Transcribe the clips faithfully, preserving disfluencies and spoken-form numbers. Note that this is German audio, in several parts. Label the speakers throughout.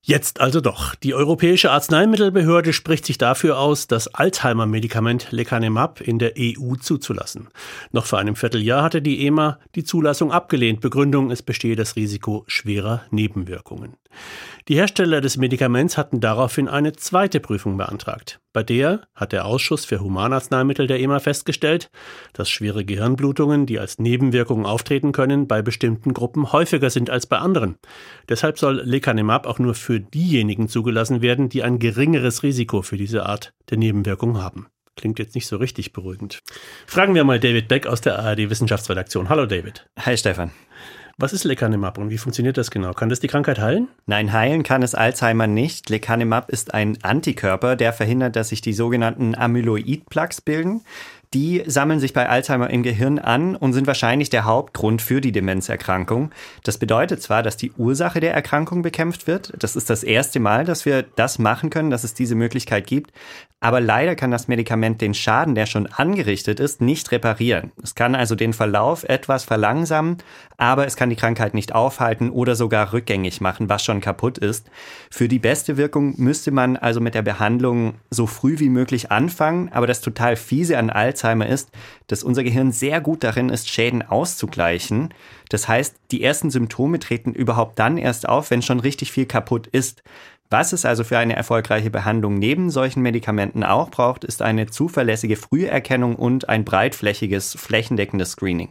Speaker 1: Jetzt also doch. Die Europäische Arzneimittelbehörde spricht sich dafür aus, das Alzheimer-Medikament Lecanemab in der E U zuzulassen. Noch vor einem Vierteljahr hatte die E M A die Zulassung abgelehnt. Begründung, es bestehe das Risiko schwerer Nebenwirkungen. Die Hersteller des Medikaments hatten daraufhin eine zweite Prüfung beantragt. Bei der hat der Ausschuss für Humanarzneimittel der E M A festgestellt, dass schwere Gehirnblutungen, die als Nebenwirkungen auftreten können, bei bestimmten Gruppen häufiger sind als bei anderen. Deshalb soll Lecanemab auch nur für diejenigen zugelassen werden, die ein geringeres Risiko für diese Art der Nebenwirkung haben. Klingt jetzt nicht so richtig beruhigend. Fragen wir mal David Beck aus der A R D Wissenschaftsredaktion. Hallo David.
Speaker 2: Hi Stefan.
Speaker 1: Was ist Lecanemab und wie funktioniert das genau? Kann das die Krankheit heilen?
Speaker 2: Nein, heilen kann es Alzheimer nicht. Lecanemab ist ein Antikörper, der verhindert, dass sich die sogenannten Amyloid-Plaques bilden. Die sammeln sich bei Alzheimer im Gehirn an und sind wahrscheinlich der Hauptgrund für die Demenzerkrankung. Das bedeutet zwar, dass die Ursache der Erkrankung bekämpft wird. Das ist das erste Mal, dass wir das machen können, dass es diese Möglichkeit gibt. Aber leider kann das Medikament den Schaden, der schon angerichtet ist, nicht reparieren. Es kann also den Verlauf etwas verlangsamen, aber es kann die Krankheit nicht aufhalten oder sogar rückgängig machen, was schon kaputt ist. Für die beste Wirkung müsste man also mit der Behandlung so früh wie möglich anfangen. Aber das total fiese an Alzheimer ist, dass unser Gehirn sehr gut darin ist, Schäden auszugleichen. Das heißt, die ersten Symptome treten überhaupt dann erst auf, wenn schon richtig viel kaputt ist. Was es also für eine erfolgreiche Behandlung neben solchen Medikamenten auch braucht, ist eine zuverlässige Früherkennung und ein breitflächiges, flächendeckendes Screening.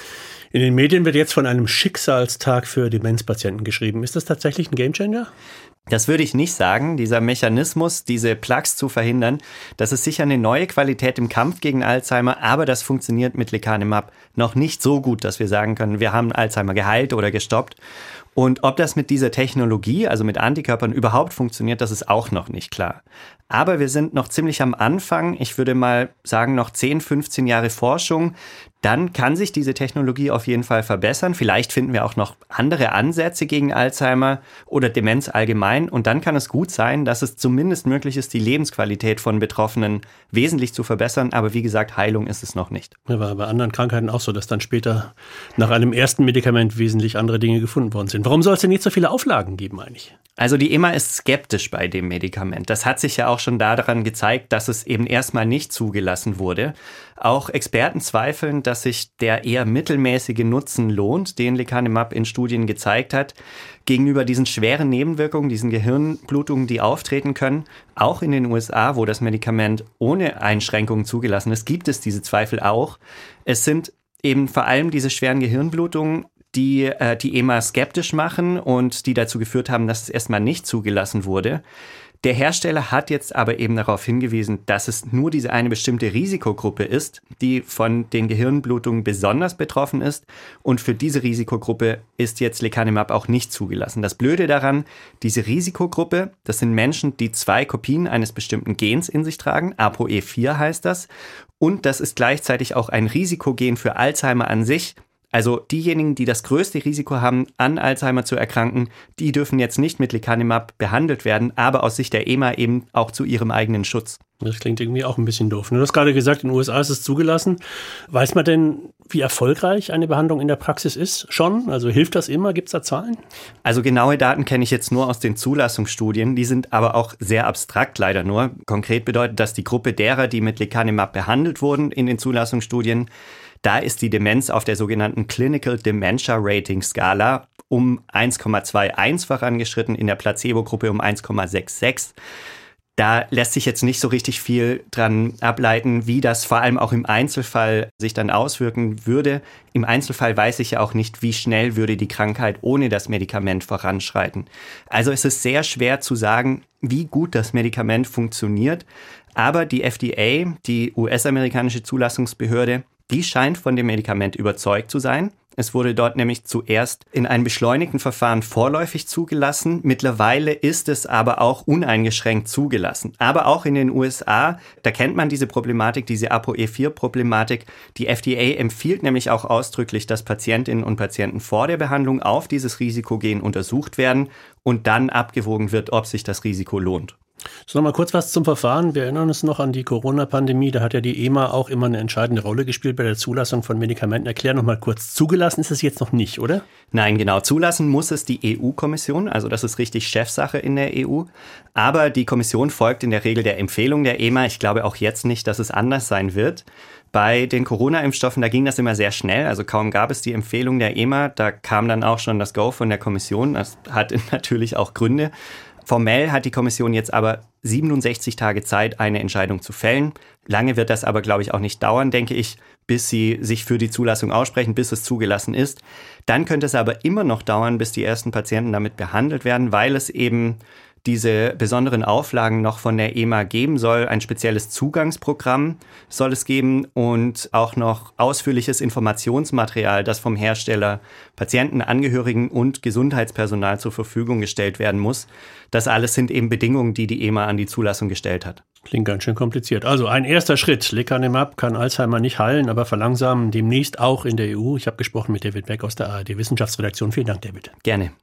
Speaker 1: In den Medien wird jetzt von einem Schicksalstag für Demenzpatienten geschrieben. Ist das tatsächlich ein Gamechanger?
Speaker 2: Das würde ich nicht sagen. Dieser Mechanismus, diese Plaques zu verhindern, das ist sicher eine neue Qualität im Kampf gegen Alzheimer, aber das funktioniert mit Lecanemab noch nicht so gut, dass wir sagen können, wir haben Alzheimer geheilt oder gestoppt. Und ob das mit dieser Technologie, also mit Antikörpern, überhaupt funktioniert, das ist auch noch nicht klar. Aber wir sind noch ziemlich am Anfang. Ich würde mal sagen, noch zehn, fünfzehn Jahre Forschung. Dann kann sich diese Technologie auf jeden Fall verbessern. Vielleicht finden wir auch noch andere Ansätze gegen Alzheimer oder Demenz allgemein. Und dann kann es gut sein, dass es zumindest möglich ist, die Lebensqualität von Betroffenen wesentlich zu verbessern. Aber wie gesagt, Heilung ist es noch nicht.
Speaker 1: Ja, war bei anderen Krankheiten auch so, dass dann später nach einem ersten Medikament wesentlich andere Dinge gefunden worden sind. Warum soll es denn nicht so viele Auflagen geben eigentlich?
Speaker 2: Also die E M A ist skeptisch bei dem Medikament. Das hat sich ja auch schon daran gezeigt, dass es eben erstmal nicht zugelassen wurde. Auch Experten zweifeln, dass sich der eher mittelmäßige Nutzen lohnt, den Lecanemab in Studien gezeigt hat, gegenüber diesen schweren Nebenwirkungen, diesen Gehirnblutungen, die auftreten können. Auch in den U S A, wo das Medikament ohne Einschränkungen zugelassen ist, gibt es diese Zweifel auch. Es sind eben vor allem diese schweren Gehirnblutungen, die äh, die E M A skeptisch machen und die dazu geführt haben, dass es erstmal nicht zugelassen wurde. Der Hersteller hat jetzt aber eben darauf hingewiesen, dass es nur diese eine bestimmte Risikogruppe ist, die von den Gehirnblutungen besonders betroffen ist. Und für diese Risikogruppe ist jetzt Lecanemab auch nicht zugelassen. Das Blöde daran, diese Risikogruppe, das sind Menschen, die zwei Kopien eines bestimmten Gens in sich tragen. A P O E vier heißt das. Und das ist gleichzeitig auch ein Risikogen für Alzheimer an sich. Also diejenigen, die das größte Risiko haben, an Alzheimer zu erkranken, die dürfen jetzt nicht mit Lecanemab behandelt werden, aber aus Sicht der E M A eben auch zu ihrem eigenen Schutz.
Speaker 1: Das klingt irgendwie auch ein bisschen doof. Du hast gerade gesagt, in den U S A ist es zugelassen. Weiß man denn, wie erfolgreich eine Behandlung in der Praxis ist? Schon? Also hilft das immer? Gibt es da Zahlen?
Speaker 2: Also genaue Daten kenne ich jetzt nur aus den Zulassungsstudien. Die sind aber auch sehr abstrakt leider nur. Konkret bedeutet das, die Gruppe derer, die mit Lecanemab behandelt wurden in den Zulassungsstudien, da ist die Demenz auf der sogenannten Clinical Dementia Rating Skala um eins Komma einundzwanzig-fach angeschritten, in der Placebo-Gruppe um eins Komma sechsundsechzig. Da lässt sich jetzt nicht so richtig viel dran ableiten, wie das vor allem auch im Einzelfall sich dann auswirken würde. Im Einzelfall weiß ich ja auch nicht, wie schnell würde die Krankheit ohne das Medikament voranschreiten. Also es ist sehr schwer zu sagen, wie gut das Medikament funktioniert. Aber die F D A, die U S-amerikanische Zulassungsbehörde, die scheint von dem Medikament überzeugt zu sein. Es wurde dort nämlich zuerst in einem beschleunigten Verfahren vorläufig zugelassen. Mittlerweile ist es aber auch uneingeschränkt zugelassen. Aber auch in den U S A, da kennt man diese Problematik, diese A P O E vier Problematik. Die F D A empfiehlt nämlich auch ausdrücklich, dass Patientinnen und Patienten vor der Behandlung auf dieses Risikogen untersucht werden und dann abgewogen wird, ob sich das Risiko lohnt.
Speaker 1: So, noch mal kurz was zum Verfahren. Wir erinnern uns noch an die Corona-Pandemie. Da hat ja die E M A auch immer eine entscheidende Rolle gespielt bei der Zulassung von Medikamenten. Erklär noch mal kurz. Zugelassen ist es jetzt noch nicht, oder?
Speaker 2: Nein, genau. Zulassen muss es die E U-Kommission. Also das ist richtig Chefsache in der E U. Aber die Kommission folgt in der Regel der Empfehlung der E M A. Ich glaube auch jetzt nicht, dass es anders sein wird. Bei den Corona-Impfstoffen, da ging das immer sehr schnell. Also kaum gab es die Empfehlung der E M A, da kam dann auch schon das Go von der Kommission. Das hat natürlich auch Gründe. Formell hat die Kommission jetzt aber siebenundsechzig Tage Zeit, eine Entscheidung zu fällen. Lange wird das aber, glaube ich, auch nicht dauern, denke ich, bis sie sich für die Zulassung aussprechen, bis es zugelassen ist. Dann könnte es aber immer noch dauern, bis die ersten Patienten damit behandelt werden, weil es eben diese besonderen Auflagen noch von der E M A geben soll. Ein spezielles Zugangsprogramm soll es geben und auch noch ausführliches Informationsmaterial, das vom Hersteller Patienten, Angehörigen und Gesundheitspersonal zur Verfügung gestellt werden muss. Das alles sind eben Bedingungen, die die E M A an die Zulassung gestellt hat.
Speaker 1: Klingt ganz schön kompliziert. Also ein erster Schritt. Lecanemab kann Alzheimer nicht heilen, aber verlangsamen, demnächst auch in der E U. Ich habe gesprochen mit David Beck aus der A R D-Wissenschaftsredaktion. Vielen Dank, David.
Speaker 2: Gerne.